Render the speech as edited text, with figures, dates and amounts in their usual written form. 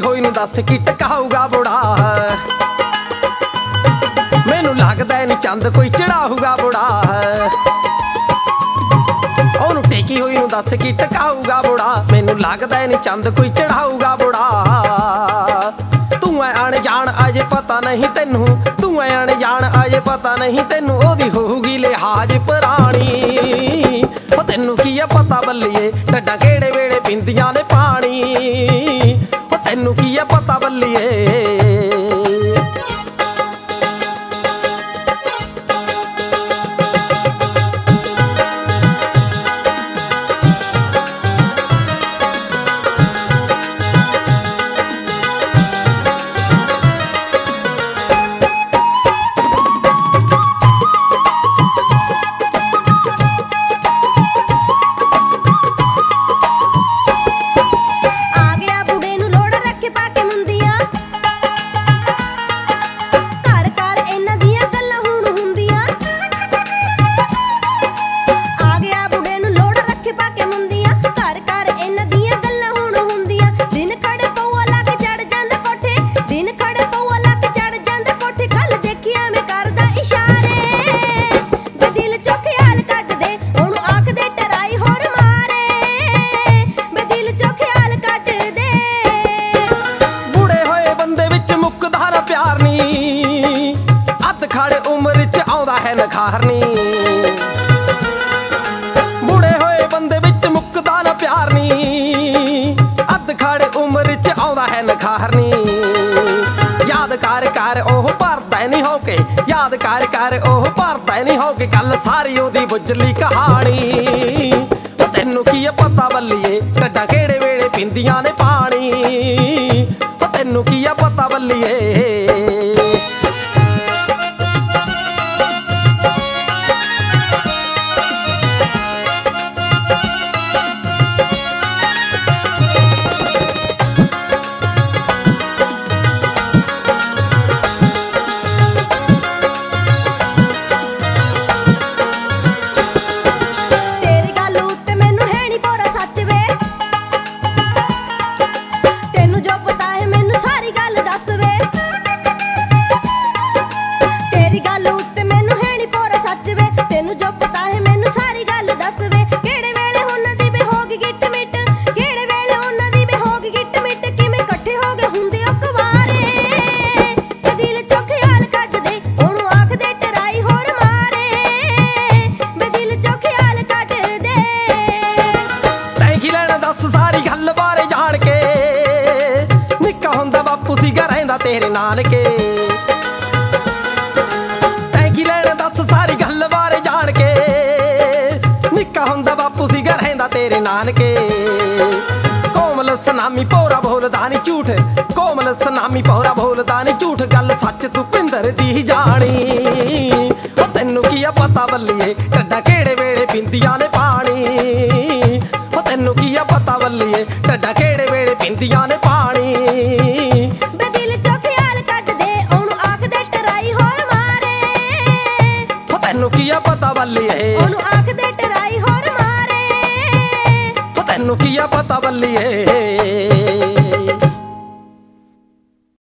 ਹੋਈ ਨੂੰ ਦੱਸ ਕੀ ਟਕਾਊਗਾ ਬੁੜਾ। ਮੈਨੂੰ ਲੱਗਦਾ ਨੀ ਚੰਦ ਕੋਈ ਚੜਾਊਗਾ ਬੁੜਾ। ਉਹਨੂੰ ਟੇਕੀ ਹੋਈ ਨੂੰ ਦੱਸ ਕੀ ਟਕਾਊਗਾ ਬੁੜਾ। ਮੈਨੂੰ ਲੱਗਦਾ ਨੀ ਚੰਦ ਕੋਈ ਚੜਾਊਗਾ ਬੁੜਾ। ਤੂੰ ਐ ਅਣਜਾਣ ਅਜੇ ਪਤਾ ਨਹੀਂ ਤੈਨੂੰ, ਤੂੰ ਐ ਅਣਜਾਣ ਅਜੇ ਪਤਾ ਨਹੀਂ ਤੈਨੂੰ। ਉਹਦੀ ਹੋਊਗੀ ਲਿਹਾਜ਼ ਪੁਰਾਣੀ। ਉਹ ਤੈਨੂੰ ਕੀ ਆ ਪਤਾ ਬੱਲੀਏ ਡੱਡਾਂ ਕਿਹੜੇ ਵੇਲੇ ਪੀਂਦੀਆਂ ਨੇ ਪਾਣੀ। ਉਹ ਤੈਨੂੰ ਕੀ ਆ ਪਤਾ ਬੱਲੀਏ। ਨਖਾਰਨੀ ਬੁੜੇ ਹੋਏ ਬੰਦੇ ਵਿੱਚ ਮੁੱਕਦਾ ਨਾ ਪਿਆਰ ਨੀ। ਅੱਧ ਖੜੇ ਉਮਰ ਚ ਆਉਂਦਾ ਹੈ ਨਖਾਰਨੀ। ਯਾਦ ਕਰ ਕਰ ਉਹ ਭਰਦਾ ਨਹੀਂ ਹੋ ਕੇ, ਯਾਦ ਕਰ ਕਰ ਉਹ ਭਰਦਾ ਨਹੀਂ ਹੋ ਕੇ ਗੱਲ ਸਾਰੀ ਉਹਦੀ ਬੁੱਝਲੀ ਕਹਾਣੀ। ਉਹ ਤੈਨੂੰ ਕੀ ਪਤਾ ਬੱਲੀਏ ਡੱਡਾਂ ਕਿਹੜੇ ਵੇਲੇ ਪੀਂਦੀਆਂ ਨੇ ਪਾਣੀ। ਉਹ ਤੈਨੂੰ ਕੀ ਪਤਾ ਬੱਲੀਏ। ਸਾਰੀ ਗੱਲ ਬਾਰੇ ਜਾਣ ਕੇ ਨਿੱਕਾ ਹੁੰਦਾ ਬਾਪੂ ਸੀਗਾ ਰਹਿੰਦਾ ਤੇਰੇ ਨਾਨਕੇ। ਤੈਂ ਕੀ ਲੈਣਾ ਦੱਸ ਸਾਰੀ ਗੱਲ ਬਾਰੇ ਜਾਣ ਕੇ। ਨਿੱਕਾ ਹੁੰਦਾ ਬਾਪੂ ਸੀਗਾ ਰਹਿੰਦਾ ਤੇਰੇ ਨਾਨਕੇ। ਕੋਮਲ ਸਨਾਮੀ ਪੋਰਾ ਬੋਲਦਾ ਨੀ ਝੂਠ, ਕੋਮਲ ਸਨਾਮੀ ਪੋਰਾ ਬੋਲਦਾ ਨੀ ਝੂਠ। ਗੱਲ ਸੱਚ ਤੂੰ ਭਿੰਦਰ ਦੀ ਜਾਣੀ। ਉਹ ਤੈਨੂੰ ਕੀ ਪਤਾ ਬੱਲੀਏ ਡੱਡਾਂ ਕਿਹੜੇ ਵੇਲੇ ਪੀਂਦੀਆਂ ਨੇ ਪਾਣੀ। ਉਹ ਤੈਨੂੰ ਕੀ ਪਤਾ ਬੱਲੀਏ ਡੱਡਾਂ ਕਿਹੜੇ ਵੇਲੇ ਪੀਂਦੀਆਂ ਨੇ ਪਾਣੀ। ਬੇ ਦਿਲ ਚੋਂ ਖਿਆਲ ਕੱਢ ਦੇ ਉਹਨੂੰ ਆਖਦੇ ਟਰਾਈ ਹੋਰ ਮਾਰੇ। ਉਹ ਤੈਨੂੰ ਕੀ ਪਤਾ ਬੱਲੀਏ ਉਹਨੂੰ ਆਖਦੇ ਟਰਾਈ ਹੋਰ ਮਾਰੇ। ਉਹ ਤੈਨੂੰ ਕੀ ਪਤਾ ਬੱਲੀਏ।